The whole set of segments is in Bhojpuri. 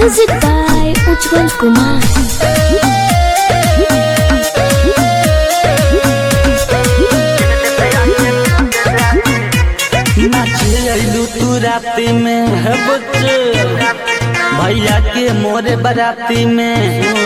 Music by Ujjwal Kumar. तू राती में है बच्चे भैया के मोरे बराती में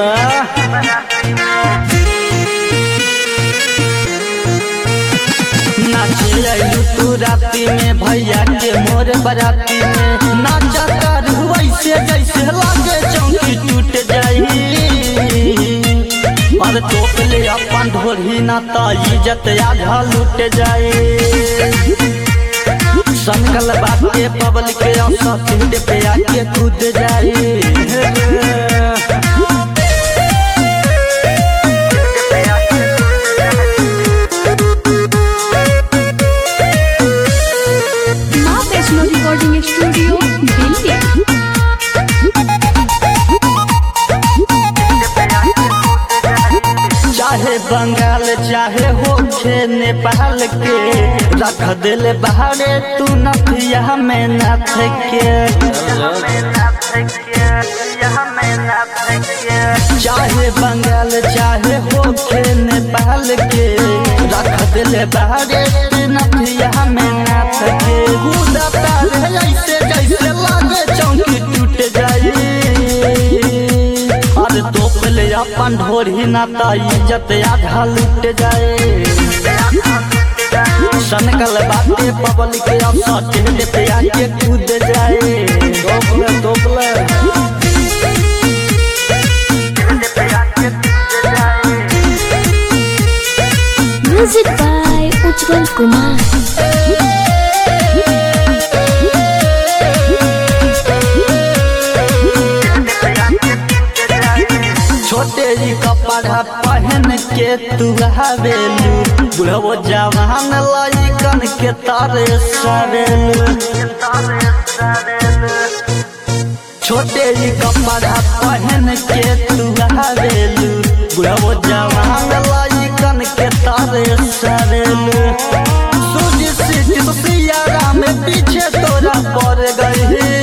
नाचे आइलू तू राती में भैया के मोरे बराती में नाचा कर वैसे जैसे लागे चौकी टूट जाई और तोप ले अपन ढोरी ना तो इज्जत आधा लूट जाए संकल बाटे पब्लिक के औसत पे आके कूद जाए माँ वैष्णो रिकॉर्डिंग स्टूडियो दिल्ली। चाहे बंगाल चाहे होखे नेपाल के रख दिल बहारे तू नथिया में नाथ के चाहे बंगाल चाहे होखे नेपाल के रख दिल बहारे तू नथिया में नाथ के खुदा प्यार ऐसे जैसे लागे चौकी टूट जाए और तोप ले अपन ढोरी ना तो इज्जत आधा लूट जाए सनकल बाटे पब्लिक के औसत पे आके कूद जाए तोपले Music by Ujjwal Kumar. छोटे ही कपड़ा पहन के तू हवेलू बुढ़ो जवान लइकन के तारे सरेलू छोटे ही कपड़ा पहन के तू हवेलू बुढ़ो जवान लइकन के तारे सरेलू सूजी सीट सियारा में पीछे तोरा पड़ गई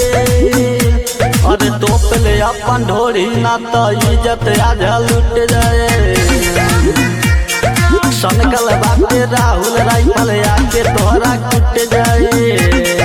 अरे तोप ले अपन ढोरी ना तो इज्जत आधा लूट जाए सनकल बाटे राहुल राइफल आके तोहरा कुट जाए।